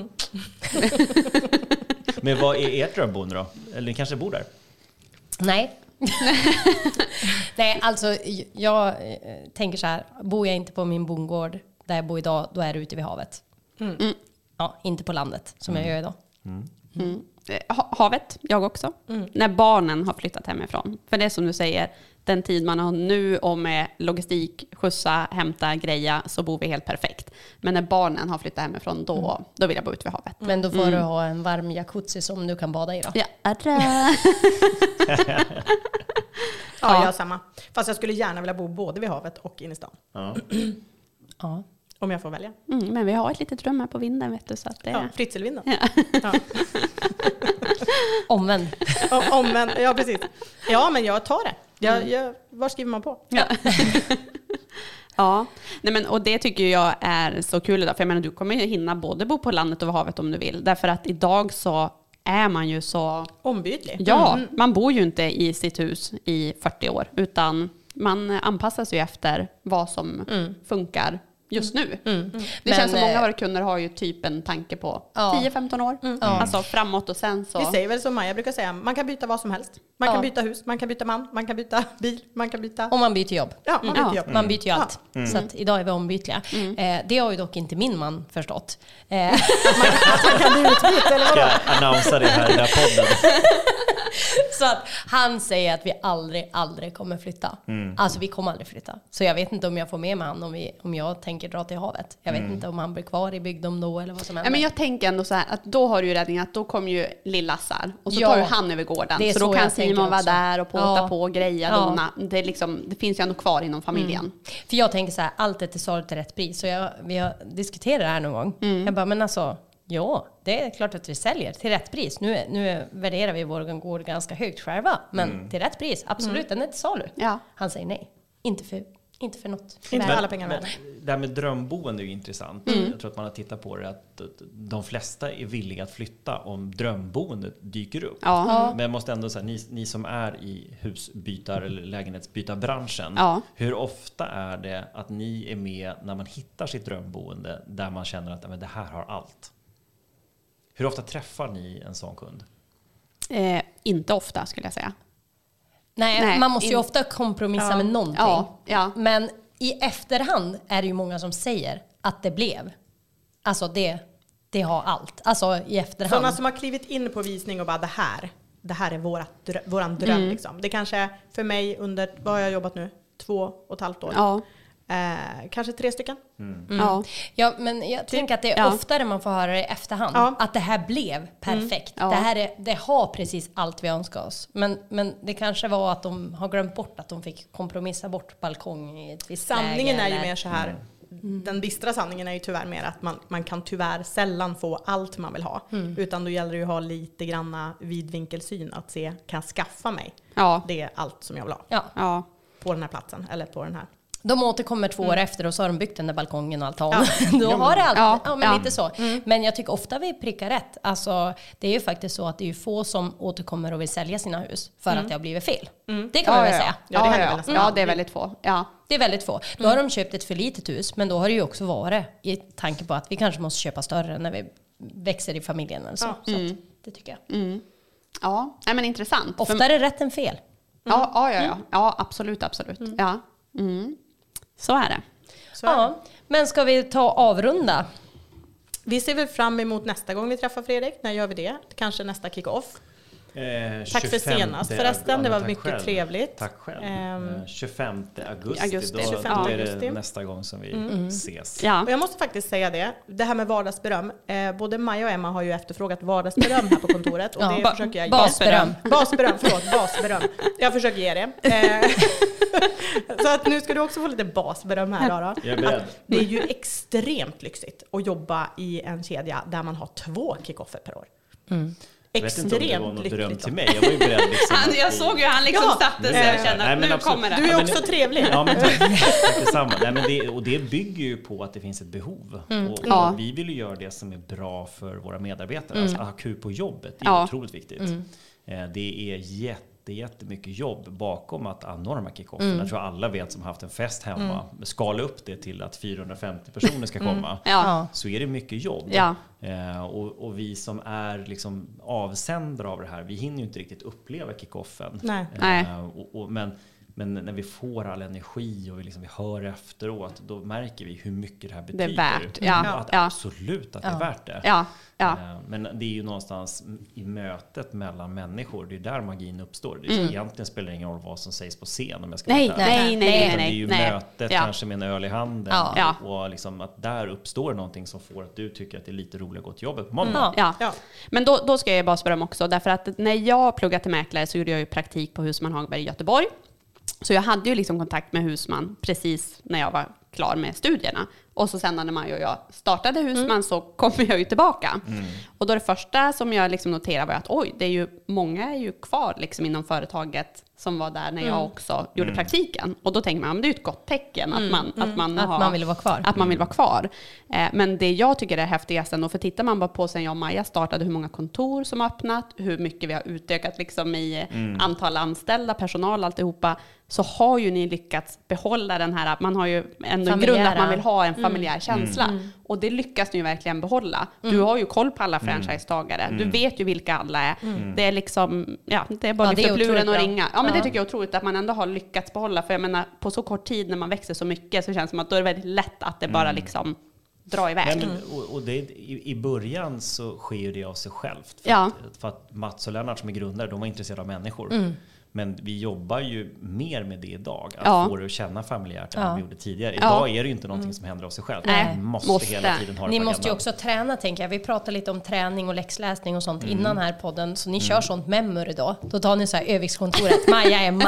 Men vad är ert drömboende då? Eller ni kanske bor där? Nej. Nej, alltså jag tänker så här, bor jag inte på min bondgård där jag bor idag, då är det ute vid havet. Ja, inte på landet som jag gör idag. Havet, jag också. När barnen har flyttat hemifrån. För det är som du säger, den tid man har nu och med logistik, skjutsa, hämta, greja, så bor vi helt perfekt. Men när barnen har flyttat hemifrån, då vill jag bo ute vid havet. Men då får du ha en varm jacuzzi som du kan bada i då. Ja, jag har samma. Fast jag skulle gärna vilja bo både vid havet och inne i stan. Om jag får välja. Men vi har ett litet rum här på vinden, vet du. Så att det... Fritzelvinden. Omvänd. Omvänd, ja precis. Ja, men jag tar det. Var skriver man på? Nej, men, och det tycker jag är så kul idag. För jag menar, du kommer ju hinna både bo på landet och vid havet om du vill. Därför att idag så är man ju så... ombytlig. Ja, man bor ju inte i sitt hus i 40 år. Utan man anpassar sig efter vad som funkar just nu. Det känns som många av våra kunder har ju typ en tanke på 10-15 år. Alltså framåt och sen så... Vi säger väl som Maja brukar säga, man kan byta vad som helst. Man kan byta hus, man kan byta man, man kan byta bil, man kan byta... Och man byter jobb. Ja, man byter jobb. Man byter ju allt. Så att idag är vi ombytliga. Det har ju dock inte min man förstått. man kan bli utbytt, eller vadå? Ska jag annonsera det här i den här podden? Så att han säger att vi aldrig kommer flytta. Alltså vi kommer aldrig flytta. Så jag vet inte om jag får med mig han om jag tänker dra till havet. Jag vet inte om han blir kvar i bygdom då eller vad som händer. Men jag tänker ändå så här att då har du ju räddningen att då kommer ju Lillassar och så tar ju han över gården. Så då kan Simon vara där och påta på och greja. Dona. Det finns ju ändå kvar inom familjen. För jag tänker så här, allt är till salu till rätt pris. Så vi har diskuterat det här någon gång. Jag bara, men alltså... Ja, det är klart att vi säljer till rätt pris. Nu värderar vi vår gård ganska högt själva. Men till rätt pris, absolut, den är till salu. Han säger nej. Inte för något. Inte för alla pengar värda. Det här med drömboende är ju intressant. Jag tror att man har tittat på det att de flesta är villiga att flytta om drömboendet dyker upp. Men jag måste ändå säga, ni som är i husbytar eller lägenhetsbytarbranschen, hur ofta är det att ni är med när man hittar sitt drömboende där man känner att men det här har allt? Hur ofta träffar ni en sån kund? Inte ofta skulle jag säga. Nej, man måste ju ofta kompromissa med någonting. Men i efterhand är det ju många som säger att det blev. Alltså det har allt. Alltså i efterhand. Sådana som har klivit in på visning och bara det här är våran dröm. Liksom. Det kanske för mig under, vad har jag jobbat nu? 2,5 år. Kanske 3 stycken. Ja, men jag tänker att det är oftare man får höra det i efterhand. Att det här blev perfekt. Det har precis allt vi önskar oss. Men det kanske var att de har glömt bort att de fick kompromissa bort balkong i ett visst Sanningen läge, är ju mer så här. den bistra sanningen är ju tyvärr mer att man kan tyvärr sällan få allt man vill ha. Utan då gäller det ju att ha lite granna vidvinkelsyn. Att se, kan jag skaffa mig det är allt som jag vill ha. Ja. På den här platsen eller på den här. De återkommer 2 år efter och så har de byggt den där balkongen och altan. Då har det alltid, lite så. Men jag tycker ofta vi prickar rätt. Alltså, det är ju faktiskt så att det är ju få som återkommer och vill sälja sina hus för att det har blivit fel. Det kan man väl säga. Ja, det är väldigt få. Ja. Det är väldigt få. Då har de köpt ett för litet hus, men då har det ju också varit i tanke på att vi kanske måste köpa större när vi växer i familjen. Eller så. Så att, det tycker jag. Ja, men intressant. Ofta är det rätt än fel. Ja, absolut. Ja. Så är det. Men ska vi ta avrunda? Vi ser väl fram emot nästa gång vi träffar Fredrik. När gör vi det? Kanske nästa kick-off. Tack för senast förresten, det var mycket trevligt. Tack själv. 25 augusti. Då är det nästa gång som vi ses. Och jag måste faktiskt säga det här med vardagsberöm. Både Maja och Emma har ju efterfrågat vardagsberöm här på kontoret. Och det försöker jag ge. Basberöm. Jag försöker ge det. Så att nu ska du också få lite basberöm här då. Jag är beredd. Det är ju extremt lyxigt att jobba i en kedja där man har 2 kick-offer per år. Extremt lyckligt. Jag vet inte om det var något beröm till mig. Jag var ju beredd liksom jag såg ju han liksom satte sig och kände att nu kommer det. Du är också trevlig. Ja, men tack detsamma. Nej, men det bygger ju på att det finns ett behov. Och vi vill ju göra det som är bra för våra medarbetare. Alltså, att ha kul på jobbet, det är otroligt viktigt. Det är jättemycket jobb bakom att anordna de här kick-offen. Jag tror alla vet som har haft en fest hemma. Skala upp det till att 450 personer ska komma. Så är det mycket jobb. Och vi som är liksom avsändare av det här, vi hinner ju inte riktigt uppleva kick-offen. Men när vi får all energi och vi hör efteråt, då märker vi hur mycket det här betyder. Det är värt. Absolut att det är värt det. Men det är ju någonstans i mötet mellan människor, det är där magin uppstår. Det egentligen spelar det ingen roll vad som sägs på scen om jag ska nej. Det är ju mötet kanske med en öl i handen och liksom att där uppstår någonting som får att du tycker att det är lite roligt att gå till jobbet på måndag. Men då ska jag bara berömma också, därför att när jag pluggade till mäklare så gjorde jag ju praktik på Husman Hagberg i Göteborg. Så jag hade ju liksom kontakt med Husman precis när jag var klar med studierna. Och så sen när Maja och jag startade Husman så kom jag ju tillbaka. Och då det första som jag liksom noterade var att det är ju, många är ju kvar liksom inom företaget som var där när jag också gjorde praktiken. Och då tänker man, det är ju ett gott tecken att man vill vara kvar. Att man vill vara kvar. Men det jag tycker är häftigast ändå, för tittar man bara på sen jag och Maja startade hur många kontor som har öppnat, hur mycket vi har utökat liksom i antal anställda, personal, alltihopa, så har ju ni lyckats behålla den här, man har ju ändå en grund att man vill ha en familjär känsla. Och det lyckas ni ju verkligen behålla. Du har ju koll på alla franchisetagare. Du vet ju vilka alla är. Det är liksom, det är bara lyfta luren och ringa. Ja, men det tycker jag är otroligt att man ändå har lyckats behålla. För jag menar, på så kort tid när man växer så mycket så känns det som att då är det väldigt lätt att det bara liksom dra iväg. Och det, i början så sker det av sig självt. För att Mats och Lennart som är grundare, de var intresserade av människor. Men vi jobbar ju mer med det idag. Att få det att känna familjärt än vi gjorde tidigare. Idag är det ju inte någonting som händer av sig själv. Man måste hela tiden ha det. Ni måste ju också träna, tänker jag. Vi pratar lite om träning och läxläsning och sånt innan här podden. Så ni kör sånt memory då. Då tar ni så här Övikskontoret, Maja, Emma.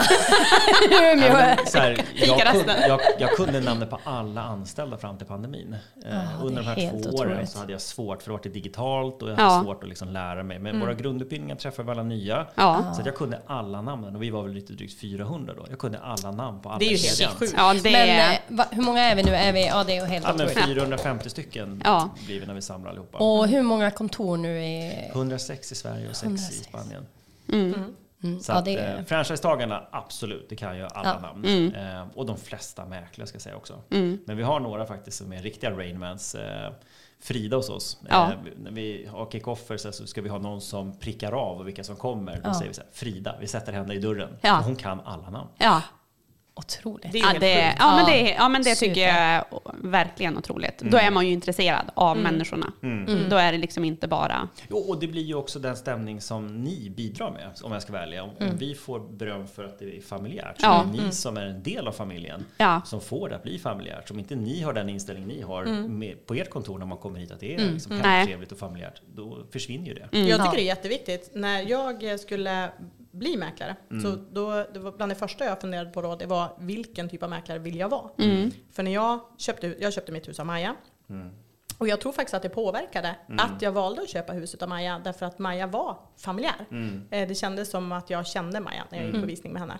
Jag kunde namnet på alla anställda fram till pandemin. Under de här 2 åren så hade jag svårt, för det var digitalt och jag hade svårt att liksom lära mig. Men våra grundutbildningar träffade alla nya. Så att jag kunde alla namnen. Och vi var väl lite drygt 400 då. Jag kunde alla namn på alla. Det är ju helt sjukt. Men hur många är vi nu? Det är ju helt otroligt. 450 stycken blir vi när vi samlar allihopa. Och hur många kontor nu är? 106 i Sverige och 6 i Spanien. Så att franchisetagarna, absolut, det kan ju alla namn. Och de flesta mäklare ska jag säga också. Men vi har några faktiskt som är riktiga Rainmans. Frida hos oss. När vi har kick-offer så ska vi ha någon som prickar av och vilka som kommer. Då säger vi så här, Frida, vi sätter henne i dörren. För hon kan alla namn. Otroligt. Men det tycker jag är verkligen otroligt. Då är man ju intresserad av människorna. Då är det liksom inte bara... Och det blir ju också den stämning som ni bidrar med, om jag ska välja. Om vi får beröm för att det är familjärt, så är ni som är en del av familjen som får det att bli familjärt. Om inte ni har den inställning ni har på ert kontor när man kommer hit, att det är liksom trevligt och familjärt, då försvinner ju det. Jag tycker det är jätteviktigt. När jag skulle bli mäklare. Så då, det var bland det första jag funderade på då, det var vilken typ av mäklare vill jag vara? För när jag köpte mitt hus av Maja. Och jag tror faktiskt att det påverkade att jag valde att köpa huset av Maja, därför att Maja var familjär. Det kändes som att jag kände Maja när jag gick på visning med henne.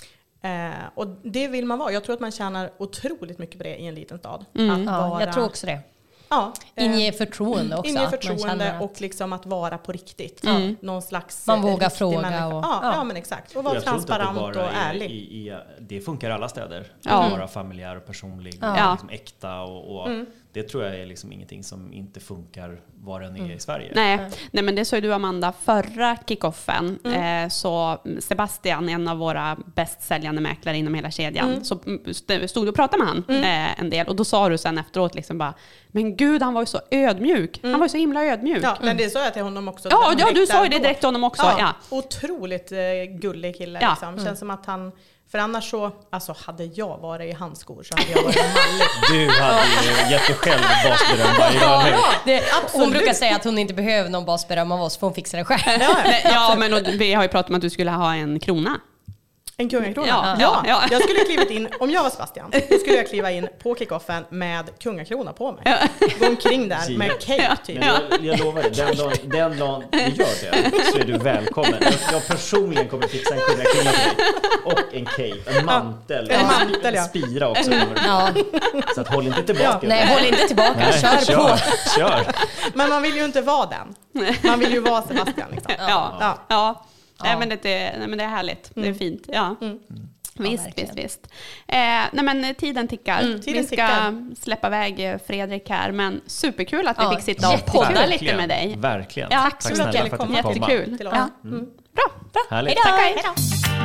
Och det vill man vara. Jag tror att man tjänar otroligt mycket på det i en liten stad. Att vara, jag tror också det. Ja, inge förtroende också. Inge förtroende och liksom att vara på riktigt. Någon slags man vågar fråga. Och, ja, men exakt. Och vara transparent och ärlig. Det funkar i alla städer. Att vara familjär och personlig. Och liksom äkta. Och det tror jag är liksom ingenting som inte funkar var den är i Sverige. Nej, men det sa ju du, Amanda, förra kickoffen. Så Sebastian, en av våra bäst säljande mäklare inom hela kedjan, så stod du och pratade med han en del. Och då sa du sen efteråt liksom bara, men gud, han var ju så ödmjuk. Han var ju så himla ödmjuk. Ja, men det sa jag till honom också. Ja, du sa ju det direkt till honom också. Ja. Otroligt gullig kille. Liksom. Känns som att han... För annars så, alltså hade jag varit i hans skor så hade jag varit mallig. Du hade ju gett dig själv basberöm varje dag. Hon brukar säga att hon inte behöver någon basberöm av oss, för hon fixar det själv. Men vi har ju pratat om att du skulle ha en krona. En kungakrona? Ja. Jag skulle klivit in, om jag var Sebastian, då skulle jag kliva in på kickoffen med kungakrona på mig. Gå omkring där med cake typ. Jag lovar dig, den dagen du gör det så är du välkommen. Jag personligen kommer fixa en kungakrona till dig. Och en cake, en mantel. En spira också. Så att håll inte tillbaka. Nej, håll inte tillbaka. Kör. Men man vill ju inte vara den. Man vill ju vara Sebastian liksom. Ja. Nej, men det är härligt. Det är fint. Ja. Visst. Nej, men tiden tickar. Vi ska släppa iväg Fredrik här, men superkul att vi fick sitta och podda lite med dig. Verkligen. Ja, tack så mycket för att du kom. Jättekul. Ja. Bra. Härligt. Hej då.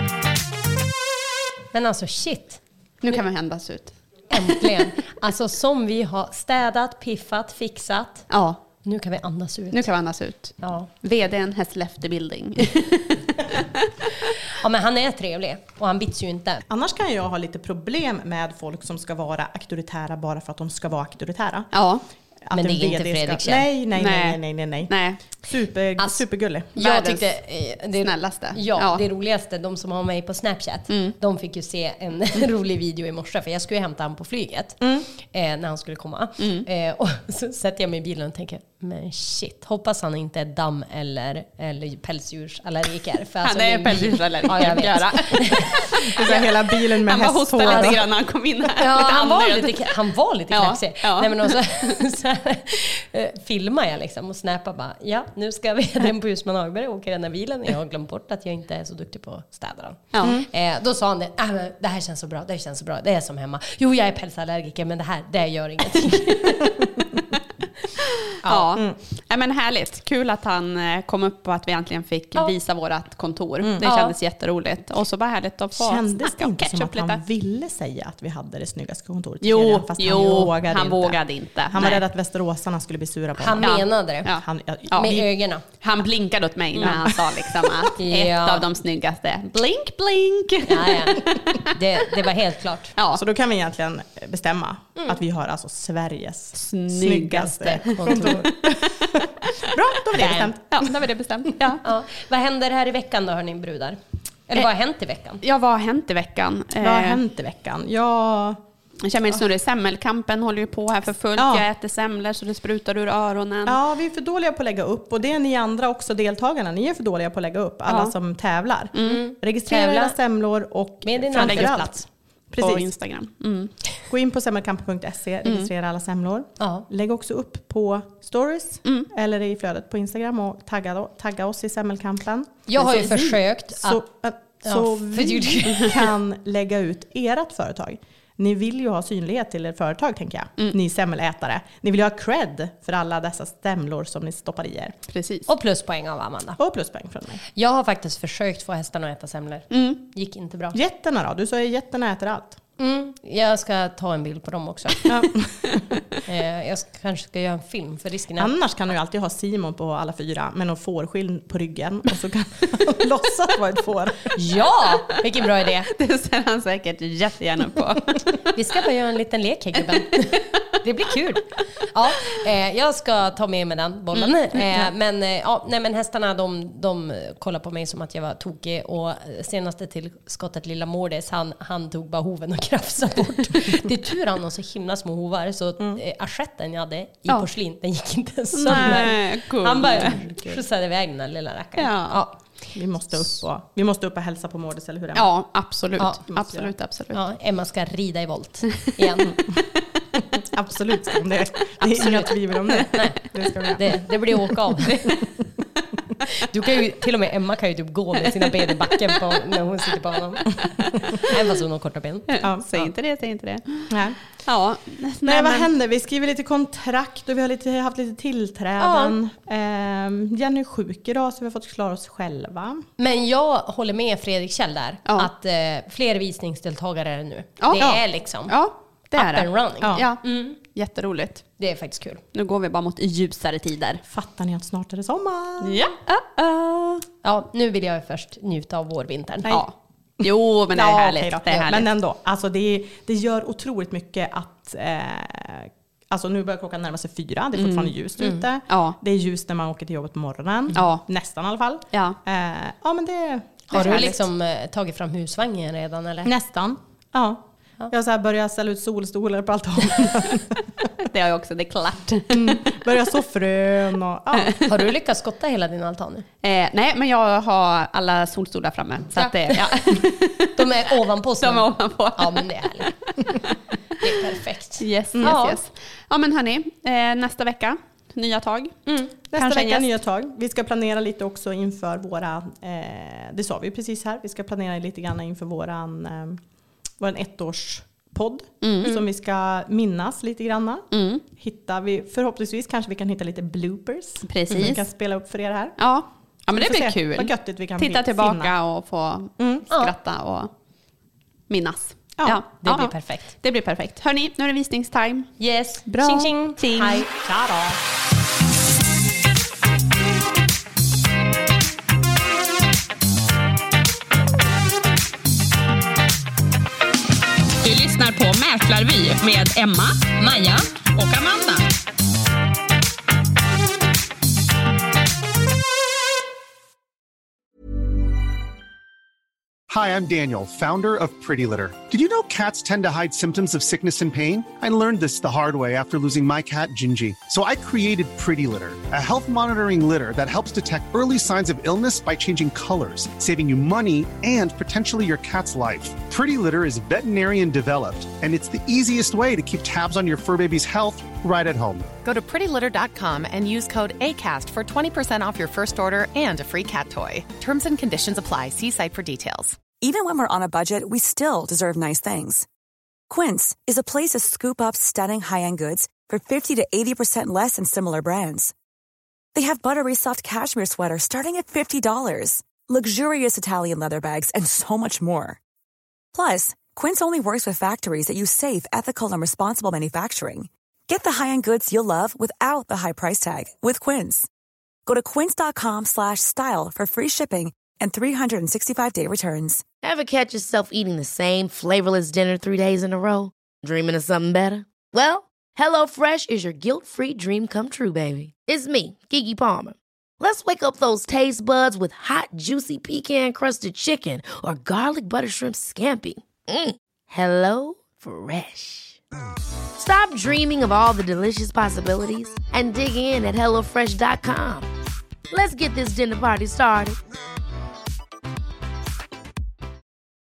Men alltså shit. Nu kan vi händas ut. Äntligen. Alltså som vi har städat, piffat, fixat. Ja. Nu kan vi andas ut. Ja. VD:n has left the building. Ja, men han är trevlig och han bits ju inte. Annars kan jag ha lite problem med folk som ska vara auktoritära bara för att de ska vara auktoritära. Ja. Men det är inte Fredrik Kjell. Nej. Supergullig. Jag tyckte det snällaste. Ja, det roligaste, de som har mig på Snapchat, de fick ju se en rolig video i morse, för jag skulle hämta han på flyget när han skulle komma. Och så sätter jag mig i bilen och tänker, men shit, hoppas han inte är damm eller pälsdjursallergiker. För han är pälsdjursallergiker. Ja, jag vet. Hela bilen med hästhår. Han hostade lite grann när han kom in här. Ja, han var lite kraxig. Ja. Nej, men också, så filmar jag liksom och snappar bara, ja, nu ska vi den på Husman Hagberg och åka den här bilen. Jag har glömt bort att jag inte är så duktig på att städa den. Då sa han det här känns så bra, det är som hemma. Jo, jag är pälsallergiker, men det gör ingenting. Ja, men härligt. Kul att han kom upp och att vi äntligen fick visa vårt kontor. Det kändes jätteroligt. Och så bara härligt att få kändes det inte som att lite. Han ville säga att vi hade det snyggaste kontoret? Jo, han vågade inte. Han var rädd att västeråsarna skulle bli sura på honom. Han menade det. Med ögonen. Han blinkade åt mig när han sa liksom att ett av de snyggaste. Blink, blink. Ja. Det var helt klart. Ja. Så då kan vi egentligen bestämma att vi har alltså Sveriges snyggaste kontor. Bra, då var det bestämt. Ja, då var det bestämt. Ja. Vad händer här i veckan då, hörni brudar? Eller vad har hänt i veckan? Ja, vad har hänt i veckan? Jag snurrar semmelkampen håller ju på här för fullt. Jag äter semlor så det sprutar ur öronen. Ja, vi är för dåliga på att lägga upp. Och det är ni andra också, deltagarna. Ni är för dåliga på att lägga upp. Alla som tävlar. Registrera era semlor och med din arbetsplats. På Instagram. Gå in på semmelkampen.se, registrera alla semlor. Lägg också upp på stories eller i flödet på Instagram och tagga oss i semmelkampen. Jag har ju försökt så vi kan lägga ut ert företag. Ni vill ju ha synlighet till ert företag, tänker jag. Ni semmelätare. Ni vill ju ha cred för alla dessa stämlor som ni stoppar i er. Precis. Och pluspoäng av Amanda. Och pluspoäng från mig. Jag har faktiskt försökt få hästarna att äta semlor. Gick inte bra. Jätterna då? Du sa ju jätterna äter allt. Jag ska ta en bild på dem också. Jag kanske ska göra en film för risken. Annars kan du ju alltid ha Simon på alla 4 med någon fårskinn på ryggen och så kan han låtsas vara ett får. Ja, vilken bra idé. Det ser han säkert jättegärna på. Vi ska bara göra en liten lek här, gubben. Det blir kul. Ja, jag ska ta med den bollen. Men hästarna de kollar på mig som att jag var tokig. Och senaste tillskottet, lilla Mårdes, han tog bara hoven och krafsade bort. Det är tur han har så himla små hovar. Så aschetten jag hade i porslin, den gick inte sönder. Cool. Han bara skjutsade iväg den där lilla rackaren. Ja. Vi måste upp och hälsa på Mårdes, eller hur är det? Ja, absolut. Absolut. Ja, Emma ska rida i volt igen. Absolut. Det är inga tvivel om det. Nej, det blir åka av. Du kan ju, till och med Emma kan ju typ gå med sina ben i backen när hon sitter på honom. Även fast hon har korta ben. Säg inte det. Nej. Ja. Nej, vad händer? Vi skriver lite kontrakt och vi har haft lite tillträden. Jenny är sjuk idag så vi har fått klara oss själva. Men jag håller med Fredrik Kjell där. Att fler visningsdeltagare är det nu. Det är liksom det är up and running. Ja. Jätteroligt. Det är faktiskt kul. Nu går vi bara mot ljusare tider. Fattar ni att snart är det sommar? Ja. Ja, nu vill jag först njuta av vårvintern. Ja. Jo, men det är härligt. Okay, det är härligt. Men ändå, alltså det gör otroligt mycket att... Alltså nu börjar klockan närma sig 4. Det är fortfarande ljust ute. Ja. Det är ljust när man åker till jobbet på morgonen. Nästan i alla fall. Ja. Men det har du liksom tagit fram husvagnen redan eller? Nästan. Ja. Jag har så här börjat ställa ut solstolar på altanen. Det har jag också, det är klart. Börja så frön och... Har du lyckats skotta hela din altan nu? Nej, men jag har alla solstolar framme. Så att det, De är ovanpå. De är ovanpå. Ja, men det är härligt. Det är perfekt. Yes. Ja, men hörni, nästa vecka, nya tag. Nästa vecka, nya tag. Vi ska planera lite också inför våra... det sa vi precis här. Vi ska planera lite grann inför våran 1-årspodd som vi ska minnas lite granna. Förhoppningsvis kanske vi kan hitta lite bloopers. Precis. Vi kan spela upp för er här. Ja men det blir kul. Vad göttigt vi kan titta tillbaka och få skratta och minnas. Ja, det blir perfekt. Det blir perfekt. Hörni, nu är det visningstime. Yes. Bra. Ching, ching. Ching. Hej. Ciao då. Du lyssnar på Mäklarvy med Emma, Maja och Amanda. Hi, I'm Daniel, founder of Pretty Litter. Did you know cats tend to hide symptoms of sickness and pain? I learned this the hard way after losing my cat, Gingy. So I created Pretty Litter, a health monitoring litter that helps detect early signs of illness by changing colors, saving you money and potentially your cat's life. Pretty Litter is veterinarian developed, and it's the easiest way to keep tabs on your fur baby's health right at home. Go to prettylitter.com and use code ACAST for 20% off your first order and a free cat toy. Terms and conditions apply. See site for details. Even when we're on a budget, we still deserve nice things. Quince is a place to scoop up stunning high-end goods for 50 to 80% less than similar brands. They have buttery soft cashmere sweaters starting at $50, luxurious Italian leather bags, and so much more. Plus, Quince only works with factories that use safe, ethical, and responsible manufacturing. Get the high-end goods you'll love without the high price tag with Quince. Go to quince.com/style for free shipping and 365-day returns. Ever catch yourself eating the same flavorless dinner 3 days in a row? Dreaming of something better? Well, HelloFresh is your guilt-free dream come true, baby. It's me, Keke Palmer. Let's wake up those taste buds with hot, juicy pecan-crusted chicken or garlic butter shrimp scampi. Hello Fresh. Stop dreaming of all the delicious possibilities and dig in at HelloFresh.com. Let's get this dinner party started.